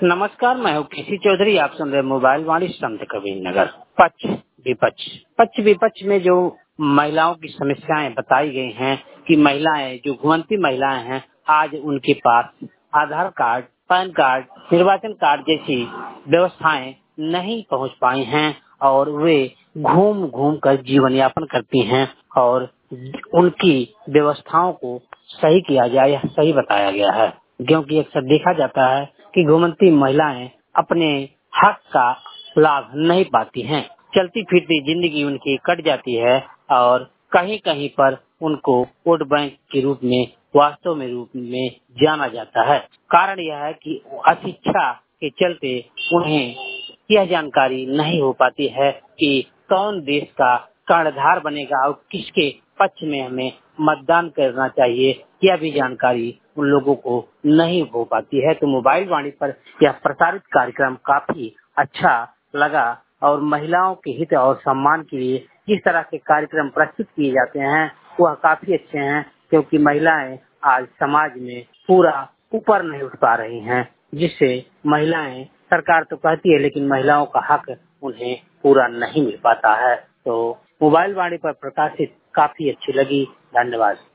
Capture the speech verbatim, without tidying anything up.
नमस्कार, मैं हूँ केसी चौधरी। आप सुन रहे मोबाइल वाणी संत कबीर नगर। पक्ष विपक्ष पक्ष विपक्ष में जो महिलाओं की समस्याएं बताई गई हैं कि महिलाएं जो घुमंती महिलाएं हैं, आज उनके पास आधार कार्ड, पैन कार्ड, निर्वाचन कार्ड जैसी व्यवस्थाएं नहीं पहुंच पाई हैं और वे घूम घूम कर जीवन यापन करती हैं और उनकी व्यवस्थाओं को सही किया जाए, यह सही बताया गया है। क्योंकि अक्सर देखा जाता है कि घुमंती महिलाएं अपने हक का लाभ नहीं पाती हैं, चलती फिरती जिंदगी उनकी कट जाती है और कहीं कहीं पर उनको वोट बैंक के रूप में वास्तव में रूप में जाना जाता है। कारण यह है कि अशिक्षा के चलते उन्हें यह जानकारी नहीं हो पाती है कि कौन देश का कर्णधार बनेगा और किसके पक्ष में हमें मतदान करना चाहिए, यह भी जानकारी उन लोगों को नहीं हो पाती है। तो मोबाइल वाणी पर यह प्रसारित कार्यक्रम काफी अच्छा लगा और महिलाओं के हित और सम्मान के लिए जिस तरह के कार्यक्रम प्रस्तुत किए जाते हैं वह काफी अच्छे हैं, क्योंकि महिलाएं आज समाज में पूरा ऊपर नहीं उठ पा रही हैं, जिससे महिलाएं, सरकार तो कहती है लेकिन महिलाओं का हक उन्हें पूरा नहीं मिल पाता है। तो मोबाइल वाणी पर प्रकाशित काफी अच्छी लगी। धन्यवाद।